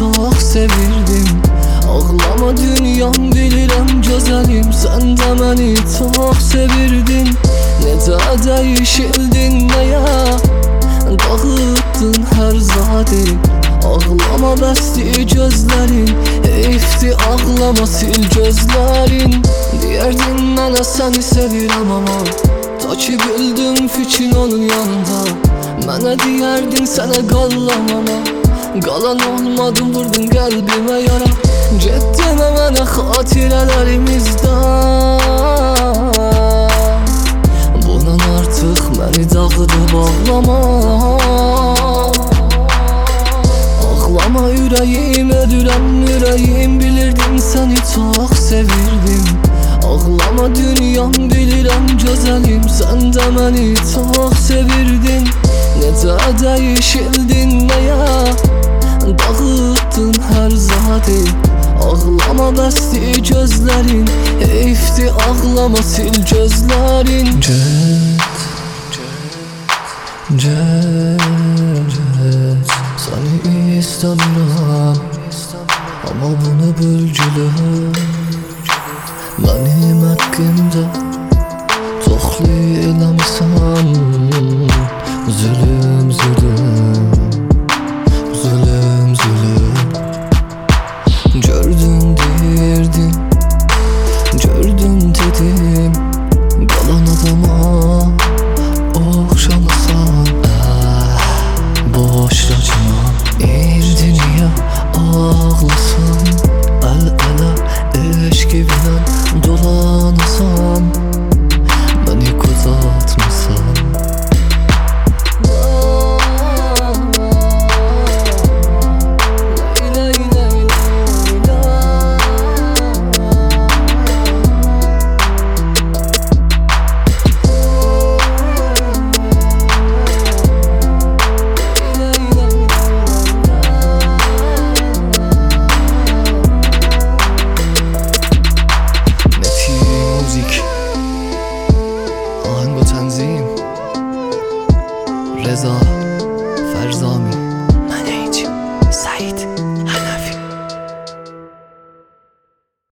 çok sevirdim. Ağlama dünyam, bilirəm gözəlim, sən də məni çox sevirdin. Necə dəyişildin, nəyə dağıtdın hər zadı. Ağlama bəsdi gözlərin, heyfdi ağlama sil gözlərin. Deyərdin mənə səni sevirəm ama ta ki bildim fikrin onun yanında. Mənə deyərdin sənə qalam ama qalan olmadım, vurdun qəlbimə yara. Getdimə mənə xatirələrimizdə, bundan artıq məni dağıdıb ağlama. Ağlama ürəyim, ödürəm ürəyim, bilirdim səni çox sevirdim. Ağlama dünyam, bilirəm gözəlim, sən də məni çox sevirdin. Necə dəyişildin, nəyə dağıtdın hər zadı. Ağlama bəsdi gözlərin, heyfdi ağlama sil gözlərin. Get, səni istəmirəm, amma bunu bölgülür. Mənim haqqımda çoxlu eləmisən, zulüm, zulüm.